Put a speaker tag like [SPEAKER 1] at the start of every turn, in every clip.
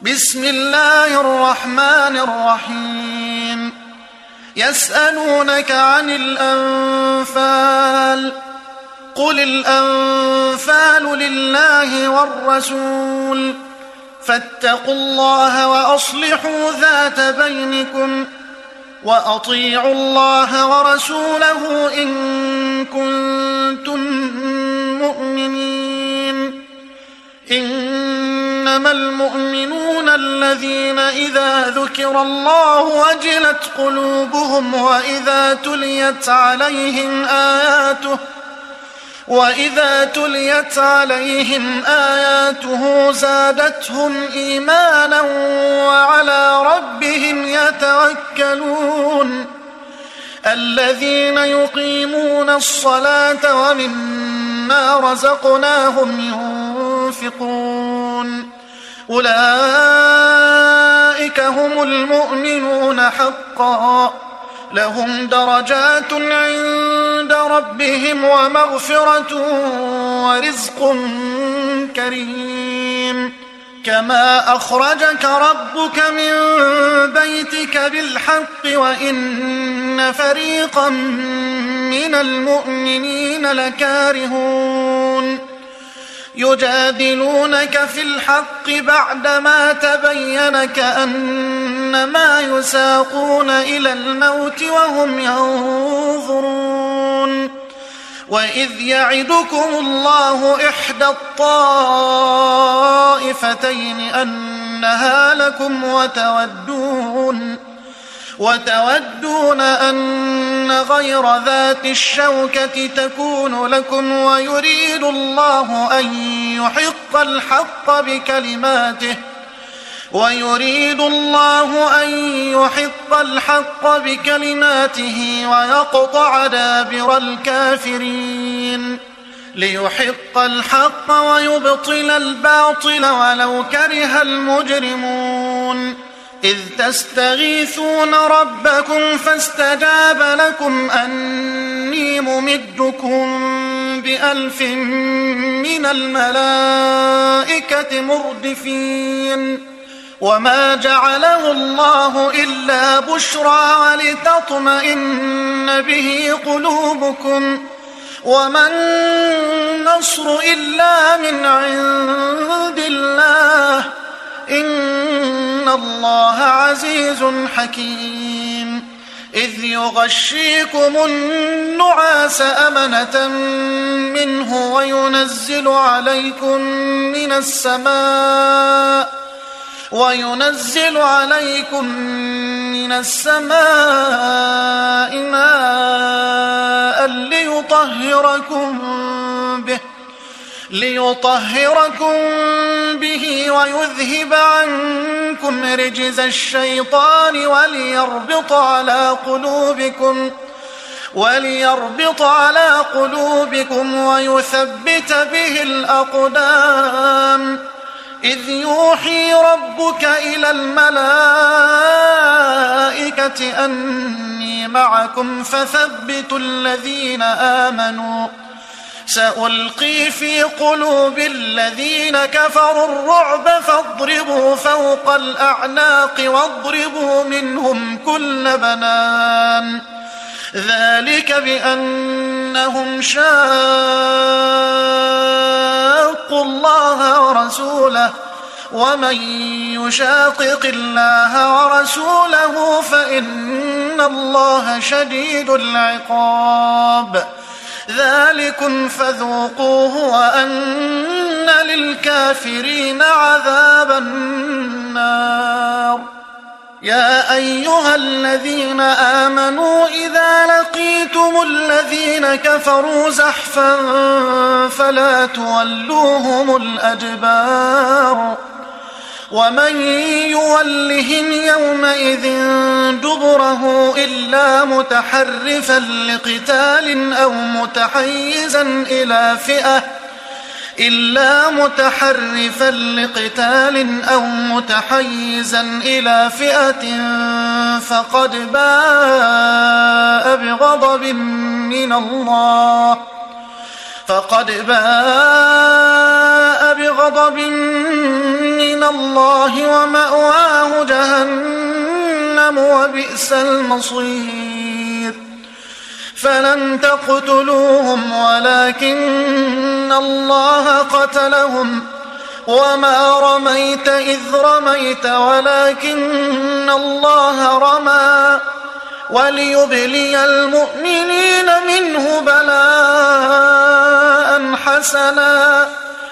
[SPEAKER 1] بسم الله الرحمن الرحيم. يسألونك عن الأنفال، قل الأنفال لله والرسول، فاتقوا الله وأصلحوا ذات بينكم، وأطيعوا الله ورسوله إن كنتم مؤمنين. إنما المؤمنون الذين إذا ذكر الله وجلت قلوبهم وإذا تليت عليهم آياته زادتهم إيمانا وعلى ربهم يتوكلون. الذين يقيمون الصلاة ومما رزقناهم ينفقون، أولئك هم المؤمنون حقا، لهم درجات عند ربهم ومغفرة ورزق كريم. كما أخرجك ربك من بيتك بالحق وإن فريقا من المؤمنين لكارهون، يجادلونك في الحق بعدما تبين كأنما يساقون إلى الموت وهم ينظرون. وإذ يعدكم الله إحدى الطائفتين أنها لكم وتودون أن غير ذات الشوكة تكون لكم، ويريد الله أن يحق الحق بكلماته ويقطع دابر الكافرين، ليحق الحق ويبطل الباطل ولو كره المجرمون. إذ تستغيثون ربكم فاستجاب لكم أني ممدكم ب1000 من الملائكة مردفين. وما جعله الله إلا بشرى ولتطمئن به قلوبكم، وما النصر إلا من عند الله، إن الله عزيز حكيم. إذ يغشيكم النعاس أمنة منه وينزل عليكم من السماء ماء ليطهركم به ويذهب عنكم رجز الشيطان وليربط على قلوبكم ويثبت به الأقدام. إذ يوحي ربك إلى الملائكة أني معكم فثبتوا الذين آمنوا، سألقي في قلوب الذين كفروا الرعب فاضربوا فوق الأعناق واضربوا منهم كل بنان، ذلك بأنهم شاقوا الله ورسوله، ومن يشاقق الله ورسوله فإن الله شديد العقاب. ذلكم فذوقوه وأن للكافرين عذاب النار. يا أيها الذين آمنوا إذا لقيتم الذين كفروا زحفا فلا تولوهم الأدبار، ومن يولهم يومئذ دبره إلا متحرفا لقتال أو متحيزا إلى فئة فقد باء بغضب بغضب من الله ومأواه جهنم وبئس المصير فلم تقتلوهم ولكن الله قتلهم وما رميت إذ رميت ولكن الله رمى وليبلي المؤمنين منه بلاء حسنا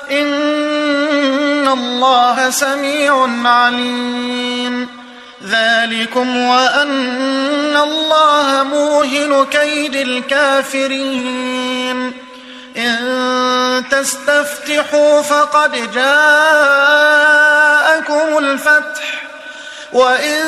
[SPEAKER 1] إن الله سميع عليم ذلكم وأن الله موهن كيد الكافرين إن تستفتحوا فقد جاءكم الفتح وإن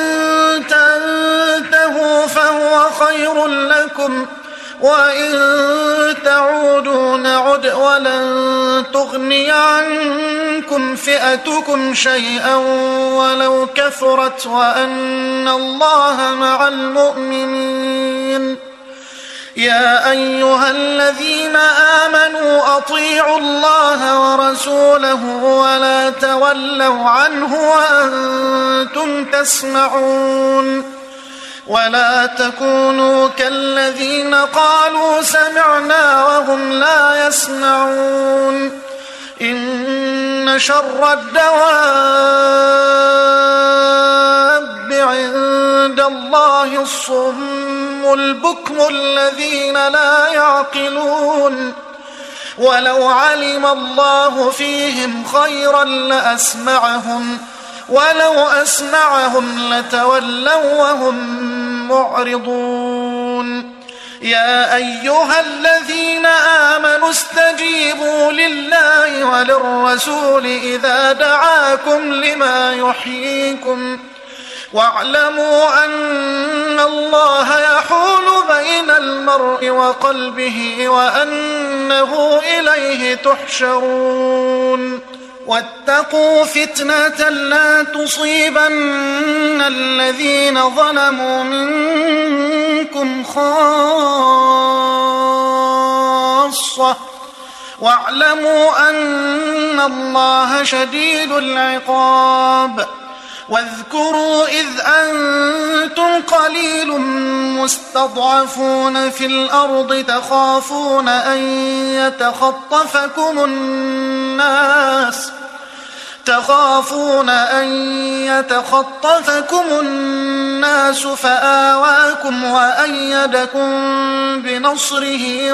[SPEAKER 1] تنتهوا فهو خير لكم وإن تعودوا نعد ولن تغني عنكم فئتكم شيئا ولو كثرت وأن الله مع المؤمنين يا أيها الذين آمنوا أطيعوا الله ورسوله ولا تولوا عنه وأنتم تسمعون ولا تكونوا كالذين قالوا سمعنا وهم لا يسمعون إن شر الدواب عند الله الصم البكم الذين لا يعقلون ولو علم الله فيهم خيرا لأسمعهم ولو أسمعهم لتولوا وهم معرضون يا أيها الذين آمنوا استجيبوا لله وللرسول إذا دعاكم لما يحييكم واعلموا أن الله يحول بين المرء وقلبه وأنه إليه تحشرون واتقوا فتنة لا تصيبن الذين ظلموا منكم خاصة واعلموا أن الله شديد العقاب واذكروا إذ أنتم قليل مستضعفون في الأرض تخافون أن يتخطفكم الناس فآواكم وأيدكم بنصره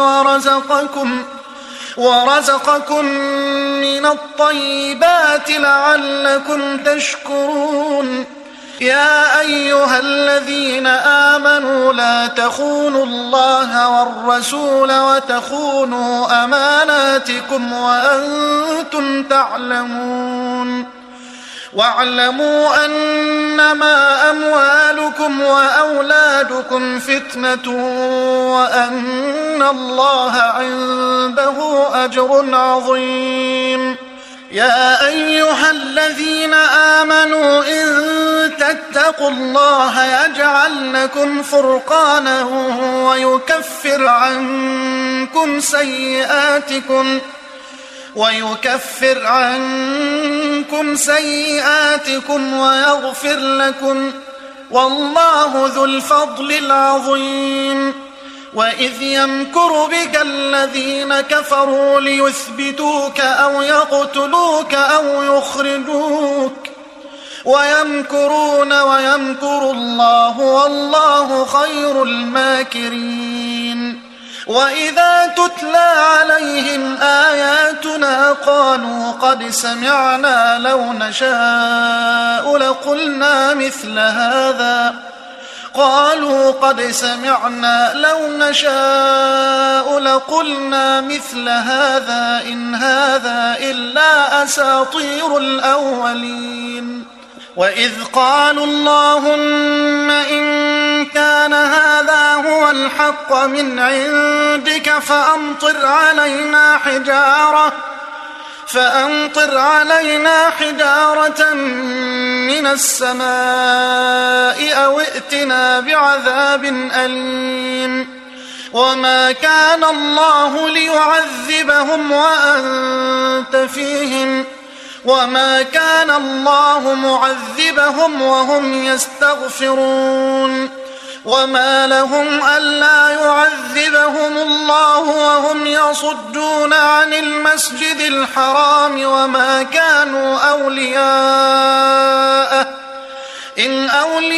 [SPEAKER 1] ورزقكم من الطيبات لعلكم تشكرون يا أيها الذين آمنوا لا تخونوا الله والرسول وتخونوا أماناتكم وأنتم تعلمون واعلموا أنما أموالكم وأولادكم فتنة وأن الله عنده أجر عظيم يا أيها الذين آمنوا إن تتقوا الله يجعل لكم فرقانا ويكفر عنكم سيئاتكم ويغفر لكم والله ذو الفضل العظيم وإذ يمكر بك الذين كفروا ليثبتوك أو يقتلوك أو يخرجوك ويمكرون ويمكر الله والله خير الماكرين وإذا تتلى عليهم آياتنا قالوا قد سمعنا لو نشاء لقلنا مثل هذا إن هذا إلا أساطير الأولين وإذ قالوا اللهم إن كان هذا هو الحق من عندك فأمطر علينا حجارة من السماء أو ائتنا بعذاب أليم وما كان الله ليعذبهم وأنت فيهم وما كان الله معذبهم وهم يستغفرون وما لهم ألا يعذبهم الله وهم يصدون عن المسجد الحرام وما كانوا أولياءه إن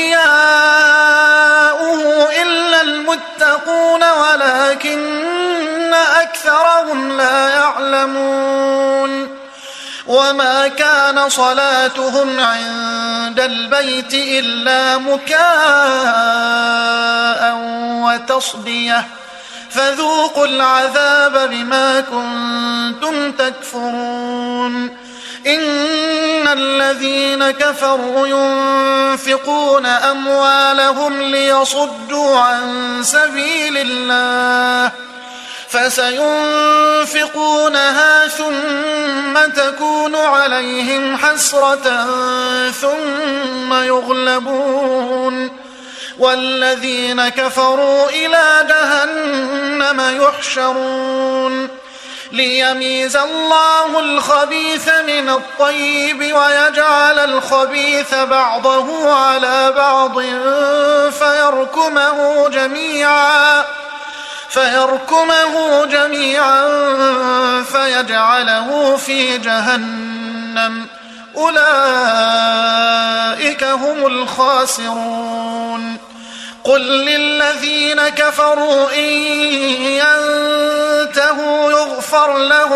[SPEAKER 1] أولياؤه إلا المتقون ولكن أكثرهم لا يعلمون وما كان صلاتهم عند البيت إلا مكاء وتصدية فذوقوا العذاب بما كنتم تكفرون إن الذين كفروا ينفقون أموالهم ليصدوا عن سبيل الله فسينفقونها ثم تكون عليهم حسرة ثم يغلبون والذين كفروا إلى جهنم يحشرون ليميز الله الخبيث من الطيب ويجعل الخبيث بعضه على بعض فيركمه جميعا فيجعله في جهنم أولئك هم الخاسرون قل للذين كفروا إن ينتهوا يغفر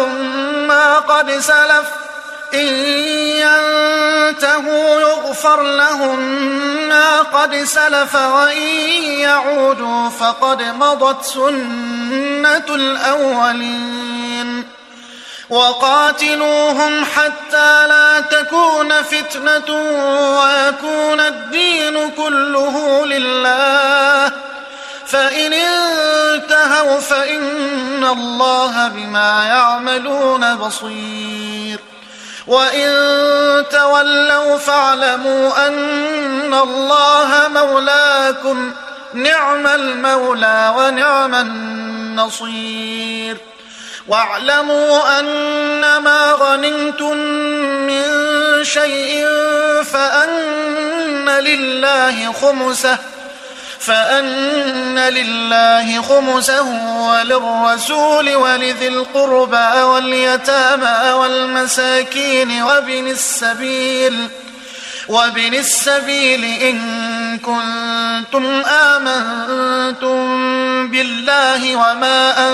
[SPEAKER 1] لهم ما قد سلف وإن يعودوا فقد مضت سنة الأولين وقاتلوهم حتى لا تكون فتنة ويكون الدين كله لله فإن انتهوا فإن الله بما يعملون بصير وإن تولوا فاعلموا أن الله مولاكم نعم المولى ونعم النصير واعلموا أنما غنمتم من شيء فأن لله خمسه وللرسول ولذي القربى واليتامى والمساكين وابن السبيل إن كنتم آمنتم بالله وما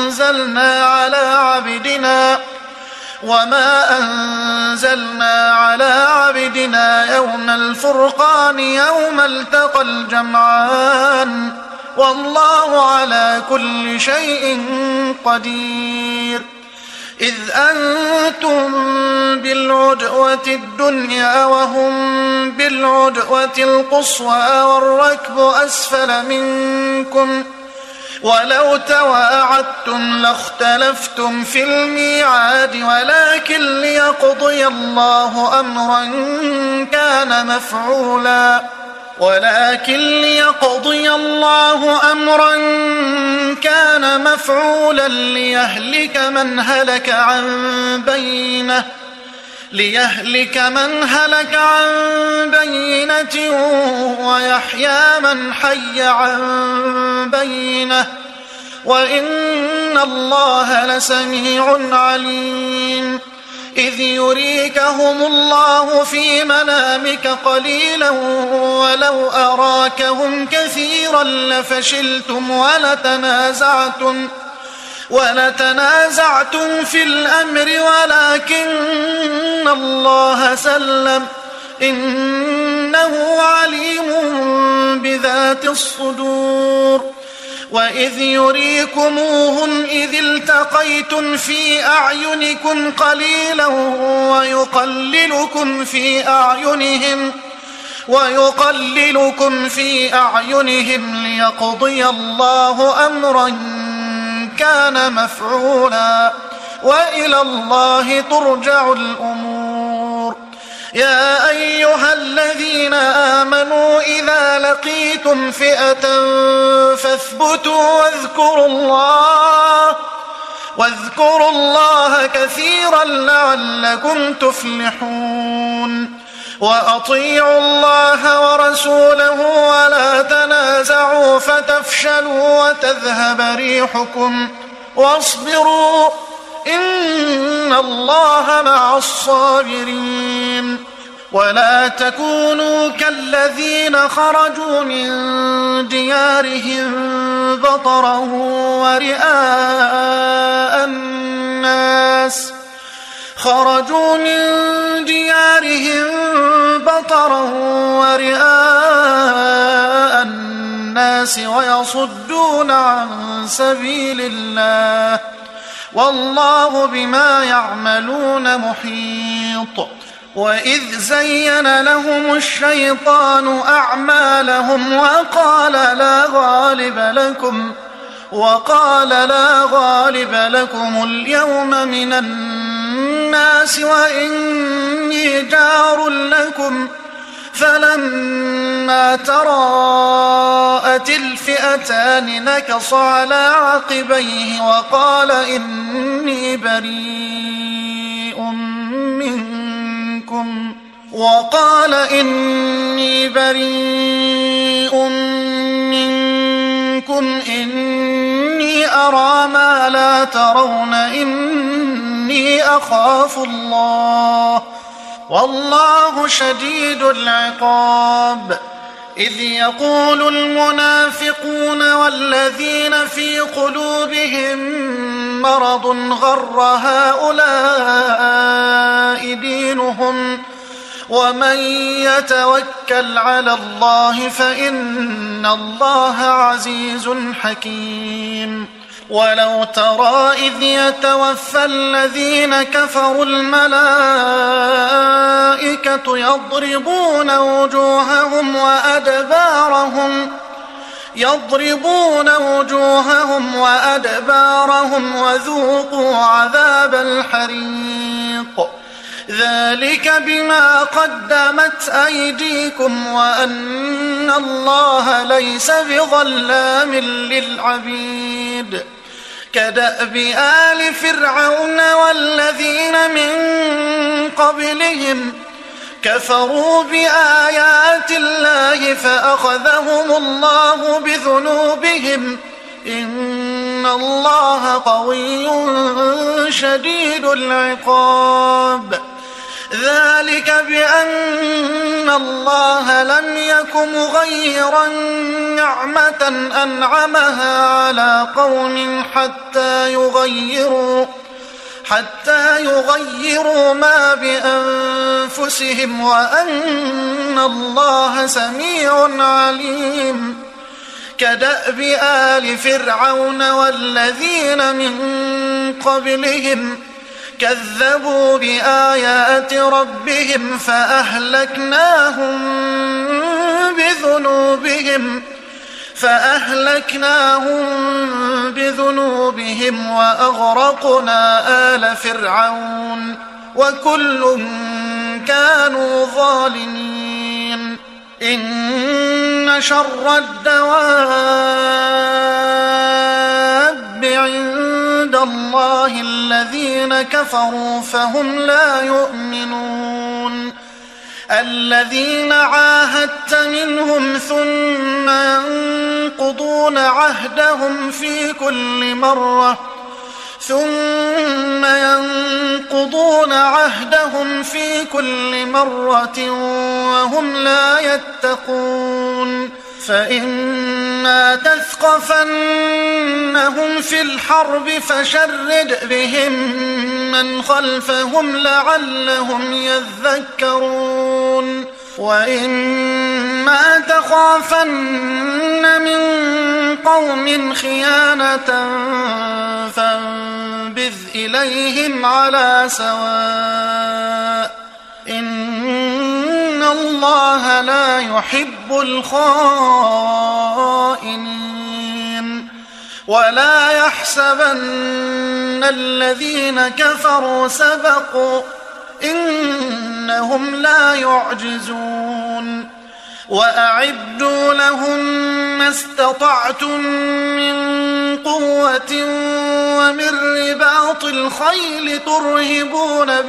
[SPEAKER 1] أنزلنا على عبدنا يوم الفرقان يوم التقى الجمعان والله على كل شيء قدير إذ أنتم بالعدوة الدنيا وهم بالعدوة القصوى والركب أسفل منكم ولو تواعدتم لاختلفتم في الميعاد ولكن ليقضي الله أمرا كان مفعولا ليهلك من هلك عن بينة ويحيى من حي عن بينة وإن الله لسميع عليم إذ يريكهم الله في منامك قليلا ولو أراكهم كثيرا لفشلتم ولتنازعتم في الأمر ولكن الله سلم إنه عليم بذات الصدور وإذ يريكموهم إذ التقيتم في أعينكم قليلا ويقللكم في أعينهم ليقضي الله أمرا كان مفعولا وإلى الله ترجع الأمور يا أيها الذين آمنوا إذا لقيتم فئة فاثبتوا واذكروا الله كثيرا لعلكم تفلحون وأطيعوا الله ورسوله ولا تنازعوا فتفشلوا وتذهب ريحكم واصبروا إن الله مع الصابرين ولا تكونوا كالذين خرجوا من ديارهم بطرا ورئاء الناس ويصدون عن سبيل الله والله بما يعملون محيط وإذ زين لهم الشيطان أعمالهم وقال لا غالب لكم اليوم من الناس وإني جار لكم فلما تراءت الفئتان نكص على عقبيه وقال إني بريء منكم إني أرى ما لا ترون إني أخاف الله والله شديد العقاب إذ يقول المنافقون والذين في قلوبهم مرض غر هؤلاء دينهم ومن يتوكل على الله فإن الله عزيز حكيم ولو ترى إذ يتوفى الذين كفروا الملائكة يضربون وجوههم وأدبارهم وذوقوا عذاب الحريق ذلك بما قدمت أيديكم وأن الله ليس بظلام للعبيد كدأب آل فرعون والذين من قبلهم كفروا بآيات الله فأخذهم الله بذنوبهم إن الله قوي شديد العقاب ذلك بأن الله لم يك مغيرا نعمة أنعمها على قوم حتى يغيروا ما بأنفسهم وأن الله سميع عليم كدأب آل فرعون والذين من قبلهم كذبوا بآيات ربهم فأهلكناهم بذنوبهم وأغرقنا آل فرعون وكل كانوا ظالمين إن شر الدواب عند الله الذين كفروا فهم لا يؤمنون الذين عاهدت منهم ثم ينقضون عهدهم في كل مرة وهم لا يتقون فإما تثقفنهم في الحرب فشرد بهم من خلفهم لعلهم يذكرون وإما تخافن من قوم خيانة فانبذ إليهم على سواء إن الله لا يحب الخائنين ولا يحسبن الذين كفروا سبقوا إنهم لا يعجزون وأعدوا لهم ما استطعتم من قوة ومن رباط الخيل ترهبون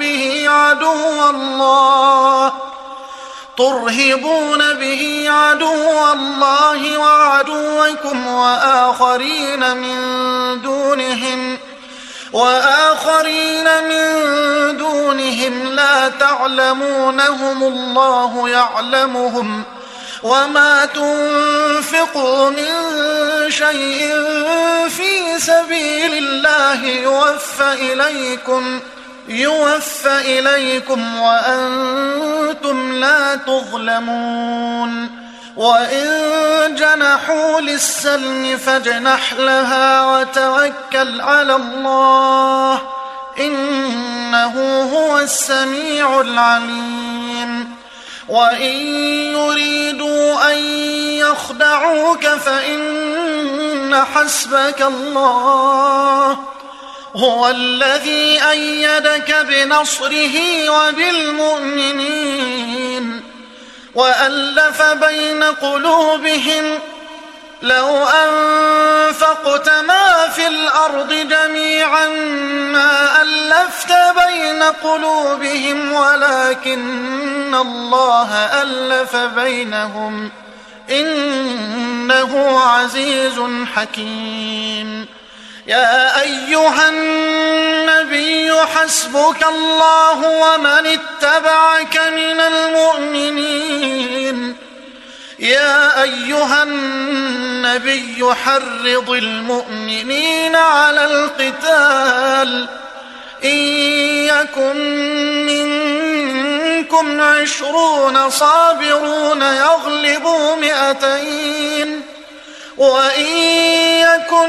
[SPEAKER 1] به عدو الله وعدوكم وآخرين من دونهم لا تعلمونهم الله يعلمهم وما تنفقوا من شيء في سبيل الله يوفى إليكم وأنتم لا تظلمون وإن جنحوا للسلم فاجنح لها وتوكل على الله إنه هو السميع العليم وإن يريدوا أن يخدعوك فإن حسبك الله هو الذي أيدك بنصره وبالمؤمنين وألف بين قلوبهم لو أنفقت ما في الأرض جميعا ما ألفت بين قلوبهم ولكن الله ألف بينهم إنه عزيز حكيم يا أيها النبي حسبك الله ومن اتبعك من المؤمنين يا أيها النبي حرض المؤمنين على القتال إن يكن منكم 20 صابرون يغلبوا 200 وإن يكن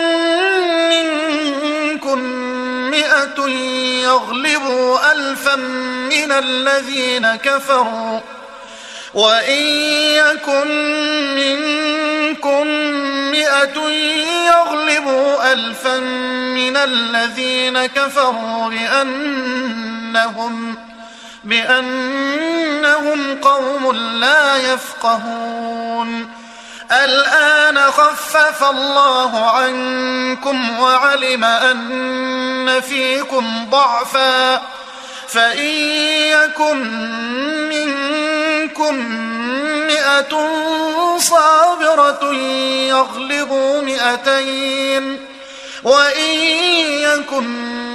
[SPEAKER 1] منكم 100 يغلبوا 1000 من الذين كفروا وإن يكن منكم 100 يغلبوا 1000 من الذين كفروا بأنهم قوم لا يفقهون الآن خفف الله عنكم وعلم أن فيكم ضعفا فإن يكن منكم 100 صابرة يغلبوا 200 وإن يكن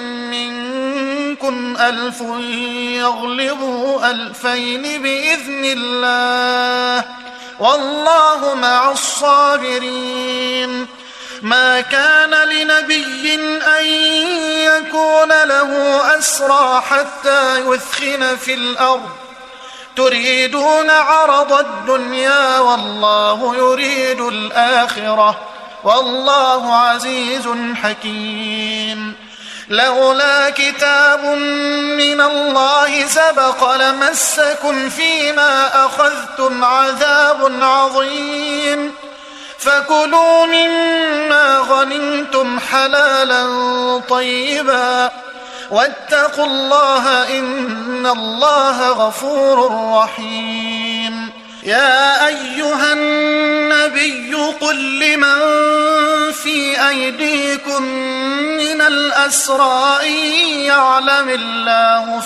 [SPEAKER 1] منكم 1000 يغلبوا 2000 بإذن الله والله مع الصابرين ما كان لنبي أن يكون له أسرى حتى يثخن في الأرض تريدون عرض الدنيا والله يريد الآخرة والله عزيز حكيم لولا كتاب من الله سبق لمسكم فيما أخذتم عذاب عظيم فكلوا مما غنمتم حلالا طيبا واتقوا الله إن الله غفور رحيم يا أيها النبي قل لمن في أيديكم من الأسرى إن يعلم الله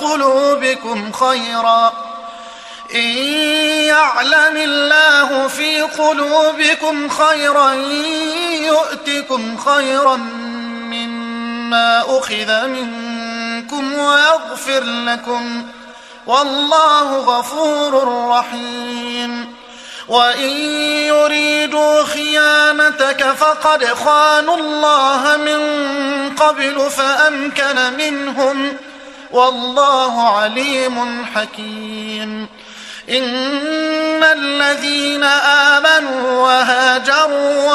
[SPEAKER 1] في قلوبكم خيرا يؤتكم خيرا مما أخذ منكم ويغفر لكم والله غفور رحيم وإن يريدوا خيانتك فقد خانوا الله من قبل فأمكن منهم والله عليم حكيم إن الذين آمنوا وهاجروا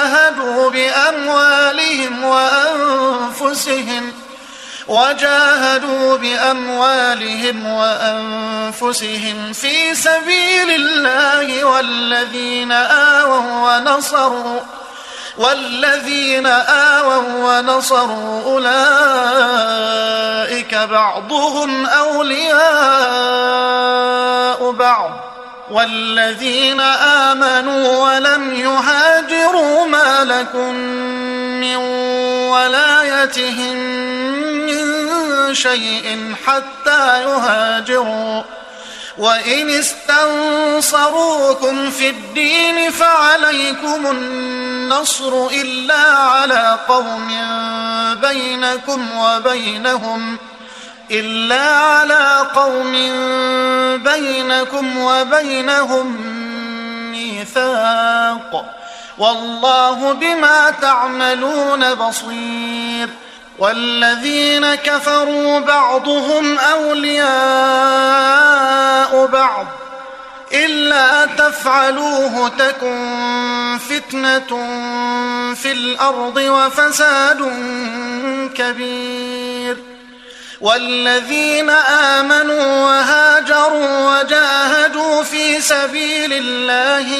[SPEAKER 1] وجاهدوا بأموالهم وأنفسهم في سبيل الله والذين آووا ونصروا أولئك بعضهم أولياء بعض والذين آمنوا ولم يهاجروا ما لكم من ولايتهم من شيء حتى يهاجروا، وإن استنصروكم في الدين فعليكم النصر إلا على قوم بينكم وبينهم ميثاق، والله بما تعملون بصير. والذين كفروا بعضهم أولياء بعض إلا تفعلوه تكن فتنة في الأرض وفساد كبير. والذين آمنوا وهاجروا وجاهدوا في سبيل الله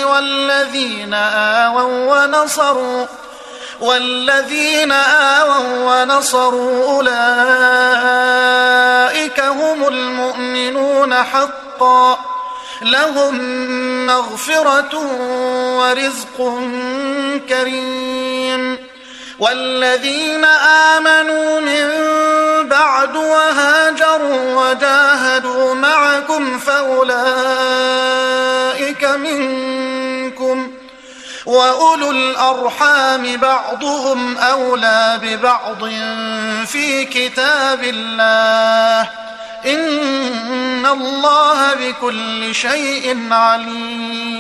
[SPEAKER 1] والذين آووا ونصروا أولئك هم المؤمنون حقا، لهم مغفرة ورزق كريم. والذين آمنوا من بعد وهاجروا وجاهدوا معكم فأولئك منكم، وأولو الأرحام بعضهم أولى ببعض في كتاب الله، إن الله بكل شيء عليم.